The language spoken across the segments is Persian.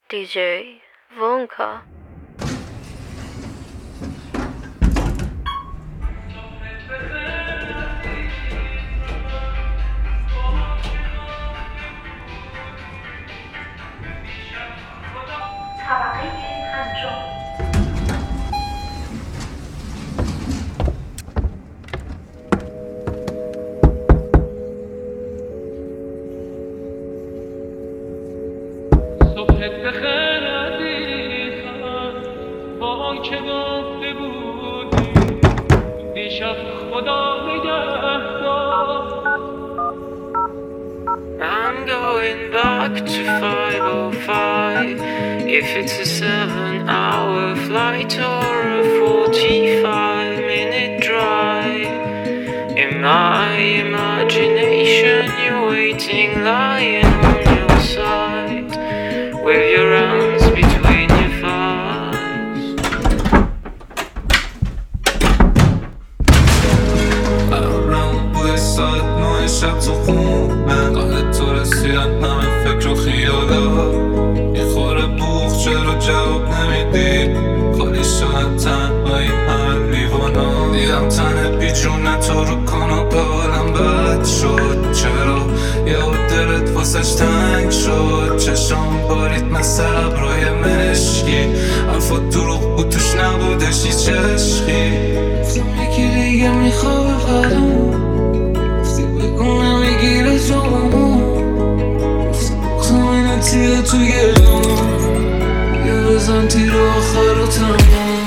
DJ Vonka. صبحت بخیر عزیزم با آنکه گفته بودی دیشب خدا نگهدار. I'm going back to 5:05. If it's a 7-hour flight or a 45-minute drive, in my imagination you're waiting, lying on your side, with your hands between your thighs. قرارم بوی ساعت 9 شب تو خونه قاعد تو رسیدن همه فکر و خیالا میخوره بوخ چرا جواب نمیدی خالی شدن تنهایی همه لیوانا دیدم تنه بیجونه تو رو کاناپه حالم بد شد چرا یه دلت واسش تنگ شد چشام بارید مثل ابرای مشکی حرفات دروغ بود توش نبودش هیچ عشقی گفتم یکی دیگه میخواه قدم گفتی بگو نمیگیره جامون گفتم اینه تیه تو گلم یه بزن تیر آخر و تمام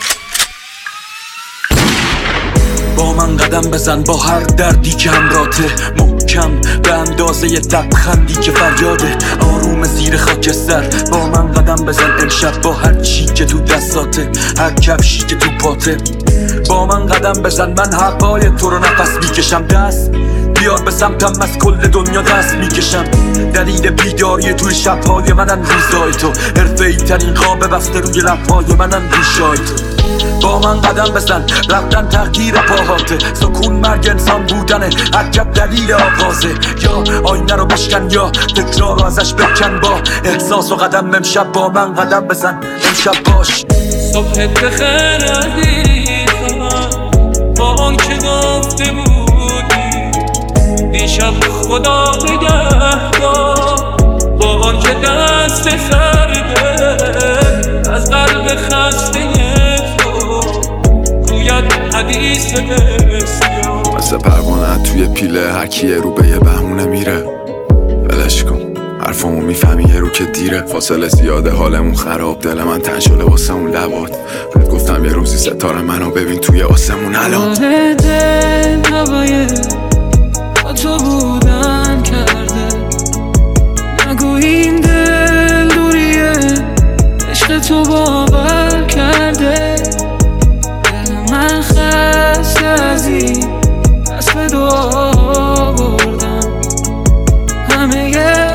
با من قدم بزن با هر دردی که همراته محکم به اندازه یه لبخندی که فریاده آروم زیر خاکستر با من قدم بزن امشب با هر چی که تو دستاته هر کفشی که تو پاته با من قدم بزن من هوای تو رو نفس میکشم دست بیار به سمتم از کل دنیا دست میکشم دلیل بیداری توی شبهای منن روزای تو حرفه‌ای ترین خواب بسته روی لبهای منن ریشای تو با من قدم بزن رفتن تغییر پاهاته سکون مرگ انسان بودنه عجب دلیل آغازه یا آینه رو بشکن یا تکرار رو ازش بکن با احساس و قدم امشب با من قدم بزن امشب باش صبحت بخیر عزیزم با آنکه گفته بودی دیشب خدا نگهدار با آنکه دست سرده از قلب خسته حدیث بسیار مثل پروانه توی پیله هرکیه رو به یه بهونه میره ولش کن حرفمو میفهمی یه رو که دیره فاصله زیاده حالمون خراب دل من تن شده واسه اون لبات بهت گفتم یه روزی ستاره منو ببین توی آسمون الان دل هوای با تو بودن کرده نگو این دل دوریه عشق تو باور کرده من خسته از این دست به دعا بردم همه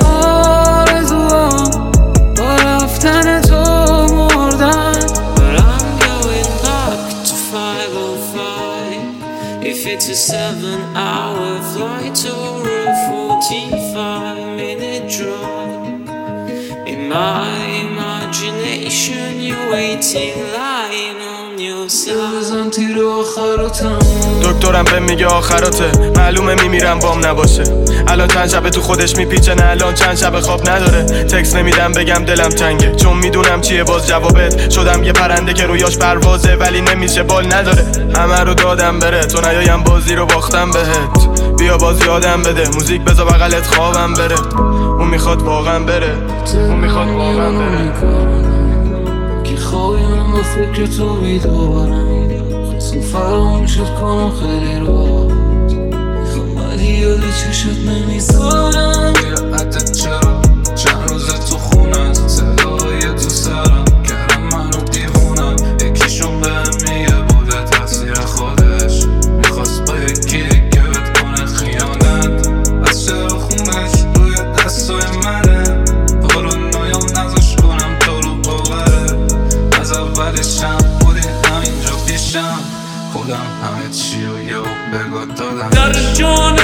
آرزوام با رفتن تو مردن. But I'm going back to 5:05. If it's a 7-hour flight or a 45-minute drive, in my imagination you're waiting, lying on your side. بزن تیر آخر و تمام دکترم به میگه آخراته معلومه میمیرم بام نباشه الان چند شبه تو خودش میپیچه نه الان چند شبه خواب نداره تکس نمیدم بگم دلم تنگه چون میدونم چیه باز جوابت شدم یه پرنده که رویاش پروازه ولی نمیشه بال نداره همه رو دادم بره تو نیایم بازی رو باختم بهت بیا باز یادم بده موزیک بذار بغلت خوابم بره اون میخواد واقعا بره اون میخواد واقعا بره که خوابی من با فکر تو بیدارم خواستم فراموشت کنم خیلی رو ولی یاد چشت نمیذارم بیرعتت چرا چند روز تو خونم صدای تو سرم کردم منو دیوونم یکیشون بهم میگه بوده تقصیر خودش میخواست با یکی دیگه بهت کنه خیانت از چرا خونش روی دستای منه حالا نایم نذاش کنم تو رو باوره از اولشم بودی همینجا پیشم خودم همه چی رو یه بگاه دادم در جان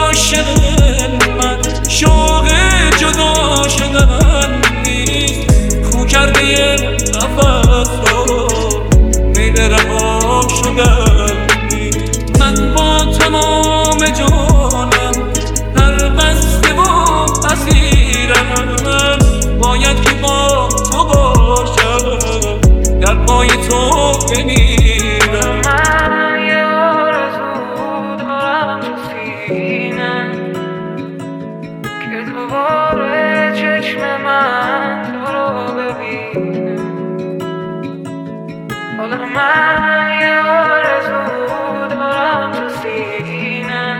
عاشق من شوق جدا شدن نیست نفس رو میل رها شدنی. من با تمام جانم هر بسته و اسیرم، باید که با تو باشم، در پای تو بمیرم. من یه آرزو دارم تو سینه که دوباره چشم من تو رو ببینه. حالا من یه آرزو دارم تو سینه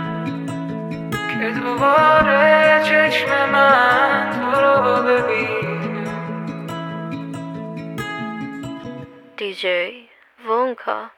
که دوباره چشم من تو رو ببینه. DJ Vonka.